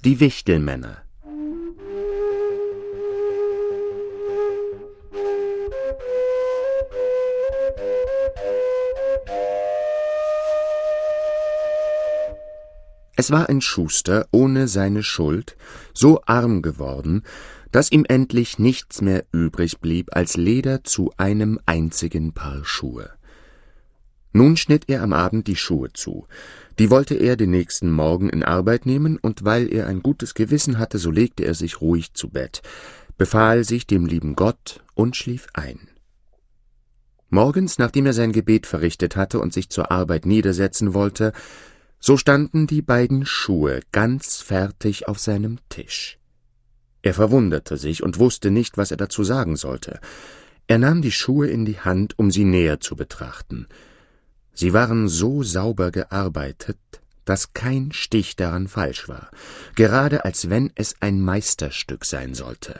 Die Wichtelmänner. Es war ein Schuster ohne seine Schuld, so arm geworden, dass ihm endlich nichts mehr übrig blieb als Leder zu einem einzigen Paar Schuhe. Nun schnitt er am Abend die Schuhe zu. Die wollte er den nächsten Morgen in Arbeit nehmen, und weil er ein gutes Gewissen hatte, so legte er sich ruhig zu Bett, befahl sich dem lieben Gott und schlief ein. Morgens, nachdem er sein Gebet verrichtet hatte und sich zur Arbeit niedersetzen wollte, so standen die beiden Schuhe ganz fertig auf seinem Tisch. Er verwunderte sich und wusste nicht, was er dazu sagen sollte. Er nahm die Schuhe in die Hand, um sie näher zu betrachten. Sie waren so sauber gearbeitet, dass kein Stich daran falsch war, gerade als wenn es ein Meisterstück sein sollte.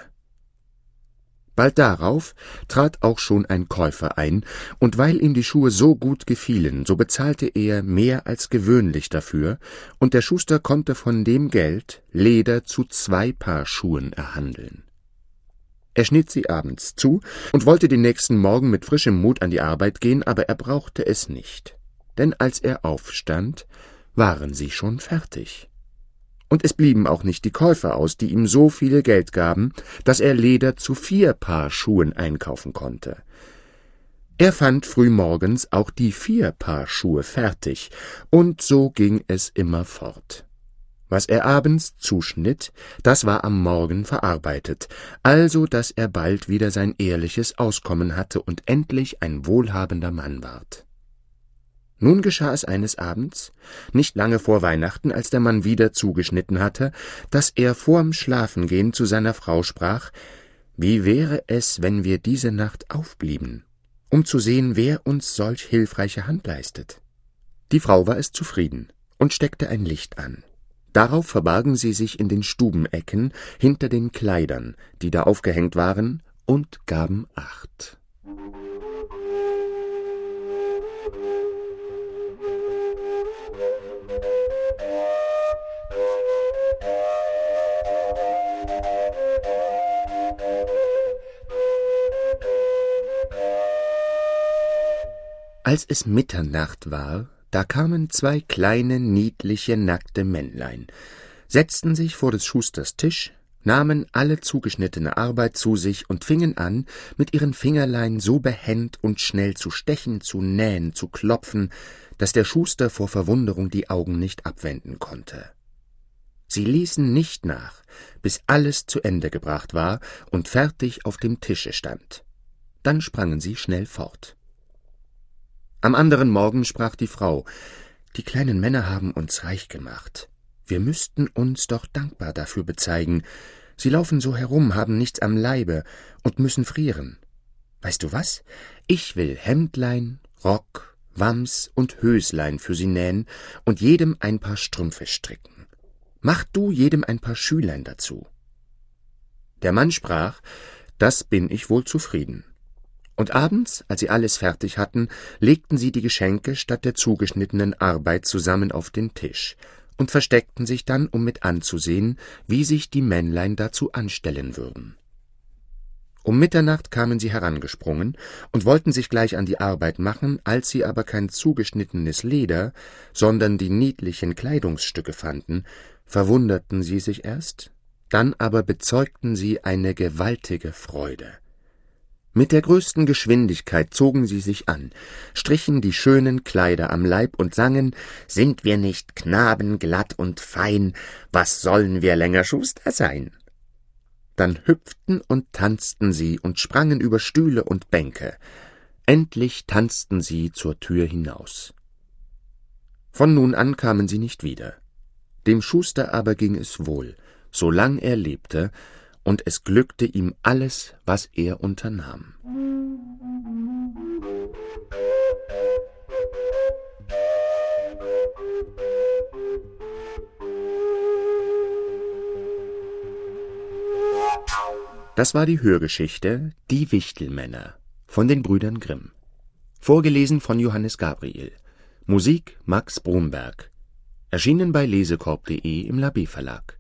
Bald darauf trat auch schon ein Käufer ein, und weil ihm die Schuhe so gut gefielen, so bezahlte er mehr als gewöhnlich dafür, und der Schuster konnte von dem Geld Leder zu 2 Paar Schuhen erhandeln. Er schnitt sie abends zu und wollte den nächsten Morgen mit frischem Mut an die Arbeit gehen, aber er brauchte es nicht, denn als er aufstand, waren sie schon fertig. Und es blieben auch nicht die Käufer aus, die ihm so viel Geld gaben, dass er Leder zu 4 Paar Schuhen einkaufen konnte. Er fand frühmorgens auch die 4 Paar Schuhe fertig, und so ging es immer fort. Was er abends zuschnitt, das war am Morgen verarbeitet, also dass er bald wieder sein ehrliches Auskommen hatte und endlich ein wohlhabender Mann ward. Nun geschah es eines Abends, nicht lange vor Weihnachten, als der Mann wieder zugeschnitten hatte, dass er vorm Schlafengehen zu seiner Frau sprach: »Wie wäre es, wenn wir diese Nacht aufblieben, um zu sehen, wer uns solch hilfreiche Hand leistet?« Die Frau war es zufrieden und steckte ein Licht an. Darauf verbargen sie sich in den Stubenecken hinter den Kleidern, die da aufgehängt waren, und gaben Acht. Als es Mitternacht war, da kamen 2 kleine, niedliche, nackte Männlein, setzten sich vor des Schusters Tisch, nahmen alle zugeschnittene Arbeit zu sich und fingen an, mit ihren Fingerlein so behend und schnell zu stechen, zu nähen, zu klopfen, dass der Schuster vor Verwunderung die Augen nicht abwenden konnte. Sie ließen nicht nach, bis alles zu Ende gebracht war und fertig auf dem Tische stand. Dann sprangen sie schnell fort. Am anderen Morgen sprach die Frau: »Die kleinen Männer haben uns reich gemacht. Wir müssten uns doch dankbar dafür bezeigen. Sie laufen so herum, haben nichts am Leibe und müssen frieren. Weißt du was? Ich will Hemdlein, Rock, Wams und Höslein für sie nähen und jedem ein Paar Strümpfe stricken. Mach du jedem ein Paar Schülein dazu.« Der Mann sprach: »Das bin ich wohl zufrieden.« Und abends, als sie alles fertig hatten, legten sie die Geschenke statt der zugeschnittenen Arbeit zusammen auf den Tisch und versteckten sich dann, um mit anzusehen, wie sich die Männlein dazu anstellen würden. Um Mitternacht kamen sie herangesprungen und wollten sich gleich an die Arbeit machen, als sie aber kein zugeschnittenes Leder, sondern die niedlichen Kleidungsstücke fanden, verwunderten sie sich erst, dann aber bezeugten sie eine gewaltige Freude. Mit der größten Geschwindigkeit zogen sie sich an, strichen die schönen Kleider am Leib und sangen: »Sind wir nicht Knaben glatt und fein, was sollen wir länger Schuster sein?« Dann hüpften und tanzten sie und sprangen über Stühle und Bänke. Endlich tanzten sie zur Tür hinaus. Von nun an kamen sie nicht wieder. Dem Schuster aber ging es wohl, solang er lebte, und es glückte ihm alles, was er unternahm. Das war die Hörgeschichte »Die Wichtelmänner« von den Brüdern Grimm. Vorgelesen von Johannes Gabriel. Musik Max Bromberg. Erschienen bei lesekorb.de im Labé Verlag.